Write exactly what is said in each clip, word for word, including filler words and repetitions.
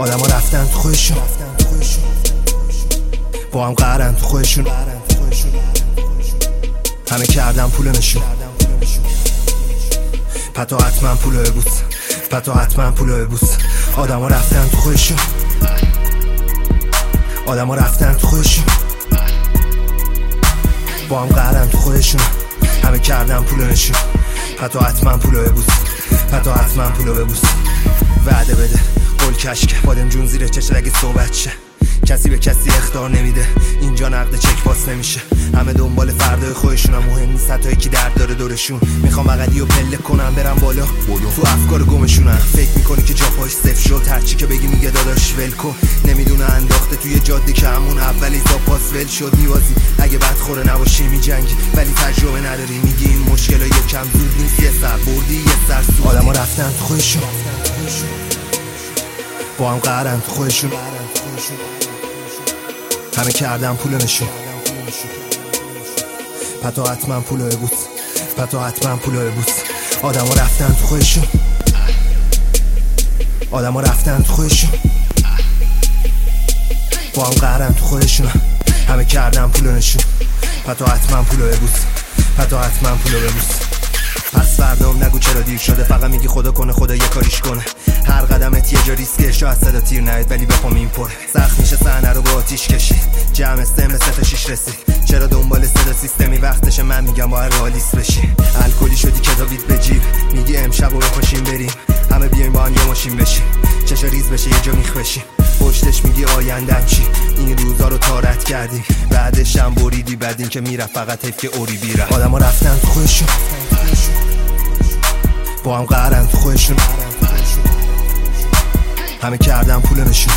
آدم ها رفتن تو خودشون، با هم قهرن تو خودشون، همه کردن پول نشون، پتا حتما پولو ببوس، پتا حتما پولو ببوس. آدم ها رفتن تو خودشون، آدم ها رفتن تو خودشون، با هم قهرن تو خودشون، همه کردن پولو نشون، پتا حتما پولو ببوس، پتا حتما پولو ببوس. وعده بده قول کشکه، بادم جون زیر چشت اگه صحبت شه، کسی به کسی اخطار نمیده، اینجا نقد چک پاس نمیشه، همه دنبال فردای خودشون، مهم نیست حتی یکی درد داره دورشون. میخوام بغلی و پله کنم برم بالا تو افکار گمشونم، فکر میکنی که جا پاش صفر شد، هرچی که بگی میگه داداش ولکو، نمیدونه انداخته توی جاده که همون اولی تا پاس ول شد. میوازی اگه بدخوره نباشی میجنگی، ولی تجربه نداری، میگی این مشکلا یکم زود نیست، یه سر بردی یه سر سود. آدما رفتن تو خودشون، با هم قهرن تو خودشون، همه کردن پولو نشون، پتا حتما پولو ببوس، پتا حتما پولو ببوس. آدم ها رفتن تو خودشون، آدم ها رفتن تو خودشون، با هم قهرن تو خودشون، همه کردن پولو نشون، پتا حتما پولو ببوس، پتا حتما پولو ببوس. پس فردام نگو چرا دیر شده، فقط میگی خدا کنه خدا یه کاریش کنه. هر قدمت یه جا ریسکه، شاید صدا تیر نهید ولی بخوام این پره. سخت میشه صحنه رو با آتیش کشید، جمع استمل سه تا شیش رسید. چرا دنبال صدا سیستمی وقتشه، من میگم باید رئالیست بشی. الکلی شدی کتابیت به جیب، میگی امشب رو بپاشیم بریم، همه بیایم با هم یه ماشین بشیم، چشا ریز بشه یه جا میخ بشیم. پشتش میگی آیندن چی، این روزا رو تارت کردیم، بعدش هم بریدی بعدین که میرفت فقط حیف که اوری بیره. آدما رفتن تو خودشون، با هم قهرن تو خودشون، همه کردن پولو نشون،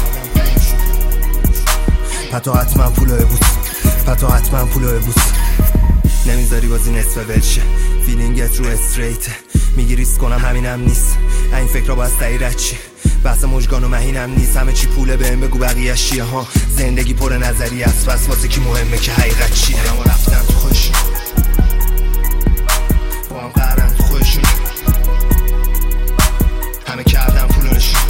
پتا حتما پولو ببوس، پتا حتما پولو ببوس. نمیذاری بازی نصف ولشه، فیلینگت رو استریته، میگی ریسک کنم همینم نیست، این فکر را باید سعی چی، بحث مجگان و مهینم نیست، همه چی پوله بهم بگو بقیه‌اش چیه ها. زندگی پر نظری است، پس واسه کی مهمه که حقیقت چیه. آدم‌ها رفتن تو خودشون، با هم قهرن تو خودشون، همه کردن پولو نشون،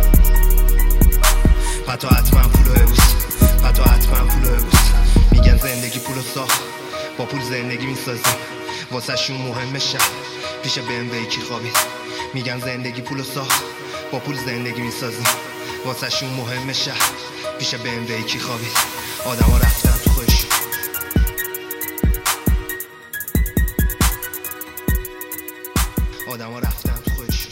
پتا حتما پولو ببوس، پتا حتما پولو ببوس. میگن زندگی پولو ساخت، با پول زندگی میسازیم، واسه شون مهمه شب پیش بی ام وی کی خوابید. میگن زندگی پولو ساخت، با پول زندگی میسازیم، واسه شون مهمه شب پیش بی ام وی کی خوابید. آدم ها رفتن تو خودشون، آدم ها رفتن تو خودشون.